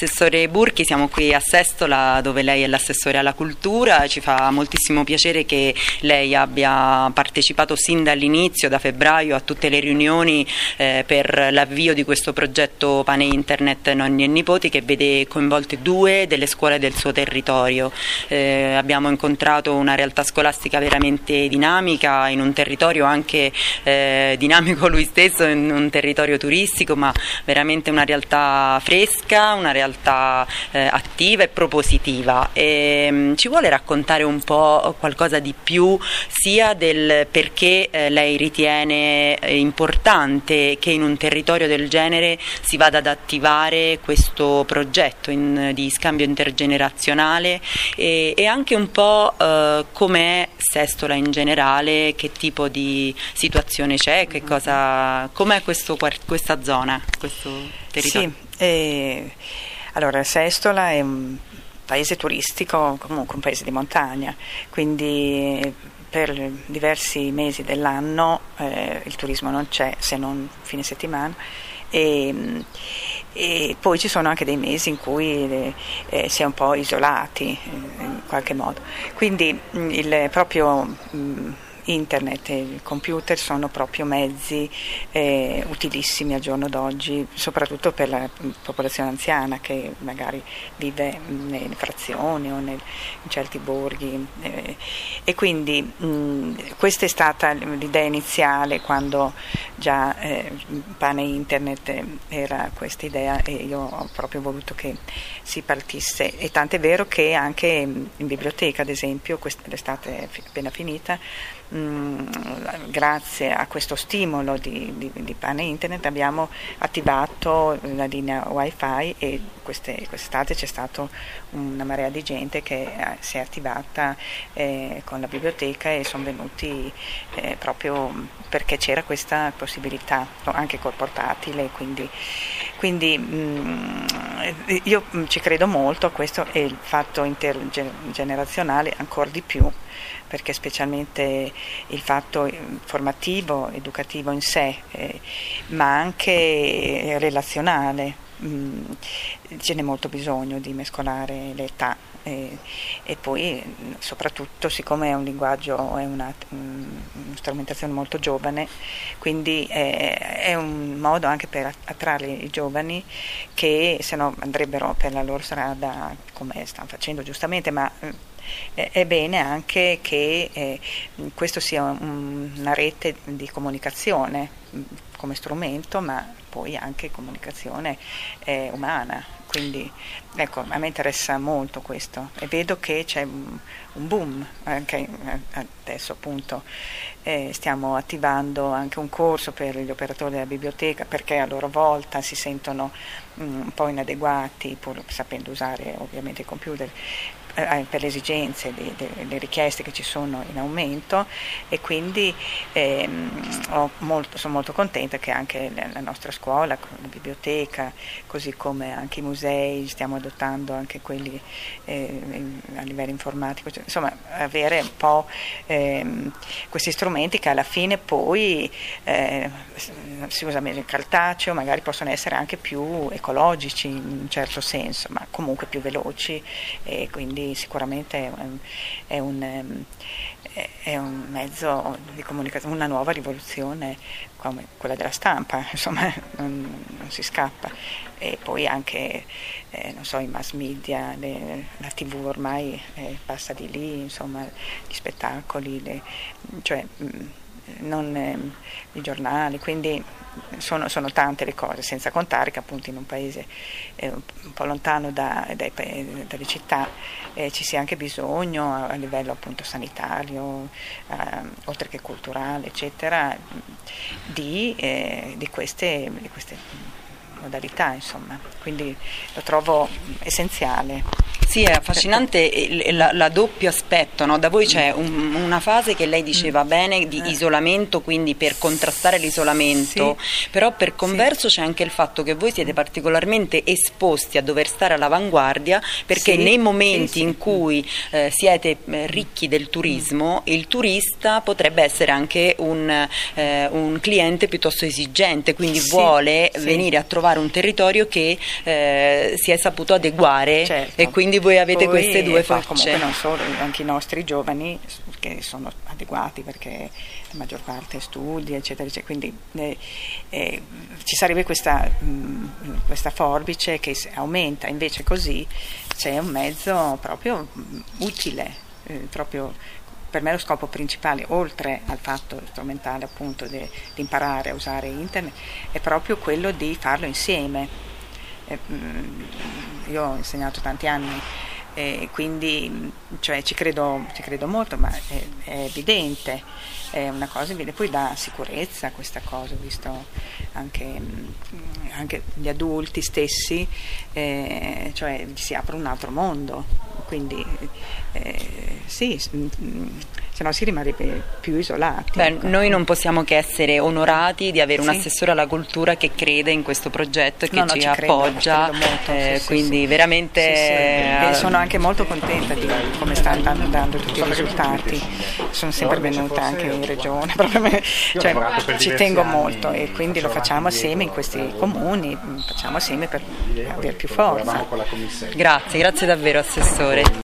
Assessore Burchi, siamo qui a Sestola dove lei è l'assessore alla cultura. Ci fa moltissimo piacere che lei abbia partecipato sin dall'inizio, da febbraio, a tutte le riunioni per l'avvio di questo progetto Pane Internet Nonni e Nipoti, che vede coinvolte 2 delle scuole del suo territorio. Abbiamo incontrato una realtà scolastica veramente dinamica, in un territorio anche dinamico lui stesso, in un territorio turistico, ma veramente una realtà fresca, una realtà attiva e propositiva. Ci vuole raccontare un po' qualcosa di più, sia del perché lei ritiene importante che in un territorio del genere si vada ad attivare questo progetto di scambio intergenerazionale, e anche un po' com'è Sestola in generale, che tipo di situazione c'è, com'è questa zona, questo territorio? Sì, allora Sestola è un paese turistico, comunque un paese di montagna, quindi per diversi mesi dell'anno il turismo non c'è, se non fine settimana, e poi ci sono anche dei mesi in cui si è un po' isolati in qualche modo, quindi proprio Internet e il computer sono proprio mezzi utilissimi al giorno d'oggi, soprattutto per la popolazione anziana che magari vive nelle frazioni o in certi borghi, e quindi questa è stata l'idea iniziale, quando già Pane Internet era questa idea, e io ho proprio voluto che si partisse, e tant'è vero che anche in biblioteca, ad esempio, l'estate appena finita, grazie a questo stimolo di Pane Internet abbiamo attivato la linea Wi-Fi, e quest'estate c'è stata una marea di gente che si è attivata con la biblioteca, e sono venuti proprio perché c'era questa possibilità, anche col portatile, quindi io ci credo molto a questo, e il fatto intergenerazionale ancora di più, perché specialmente il fatto formativo, educativo in sé, ma anche relazionale, ce n'è molto bisogno di mescolare le età, e poi soprattutto, siccome è un linguaggio, è una strumentazione molto giovane, quindi è un modo anche per attrarre i giovani che se no andrebbero per la loro strada, come stanno facendo giustamente, ma è bene anche che questo sia una rete di comunicazione come strumento, ma poi anche comunicazione umana. Quindi ecco, a me interessa molto questo, e vedo che c'è un boom anche adesso, appunto. Stiamo attivando anche un corso per gli operatori della biblioteca, perché a loro volta si sentono un po' inadeguati, pur sapendo usare ovviamente il computer, per le esigenze, le richieste che ci sono in aumento, e quindi sono molto contenta che anche la nostra scuola, la biblioteca, così come anche i musei, stiamo adottando anche quelli a livello informatico, cioè, insomma avere un po' questi strumenti che alla fine poi si usa meno il cartaceo, magari possono essere anche più ecologici in un certo senso, ma comunque più veloci, e quindi sicuramente è un mezzo di comunicazione, una nuova rivoluzione come quella della stampa, insomma non si scappa. E poi anche non so, i mass media, la TV ormai passa di lì, insomma gli spettacoli, cioè non i giornali, quindi sono tante le cose, senza contare che appunto in un paese un po' lontano dalle città ci sia anche bisogno a livello appunto sanitario, oltre che culturale, eccetera, di queste modalità, insomma, quindi lo trovo essenziale. Sì, è affascinante la doppio aspetto, no? Da voi c'è una fase che lei diceva bene di isolamento, quindi per contrastare l'isolamento, sì. Però per converso c'è anche il fatto che voi siete particolarmente esposti a dover stare all'avanguardia, perché nei momenti in cui siete ricchi del turismo, il turista potrebbe essere anche un cliente piuttosto esigente, quindi vuole venire a trovare trovare un territorio che si è saputo adeguare, certo. E quindi voi avete Poi, queste due poi facce. comunque non solo, anche i nostri giovani che sono adeguati perché la maggior parte studia, eccetera, eccetera. Quindi ci sarebbe questa forbice che aumenta, invece così c'è un mezzo proprio utile, proprio per me lo scopo principale, oltre al fatto strumentale appunto di imparare a usare internet, è proprio quello di farlo insieme. Io ho insegnato tanti anni, quindi cioè, ci credo molto, ma è evidente, è una cosa evidente. Poi dà sicurezza questa cosa, ho visto anche gli adulti stessi, cioè si apre un altro mondo, quindi sì, se no si rimarrebbe più isolati. Beh, ecco. noi non possiamo che essere onorati di avere un Sì. assessore alla cultura che crede in questo progetto e che No, ci credo appoggia, molto, sì, quindi sì. veramente Sì. E sono anche molto contenta di come stanno andando tutti i risultati. Sono sempre venuta anche in regione, cioè, ci tengo molto e quindi lo facciamo assieme in questi comuni, facciamo assieme per avere più forza. grazie davvero assessore.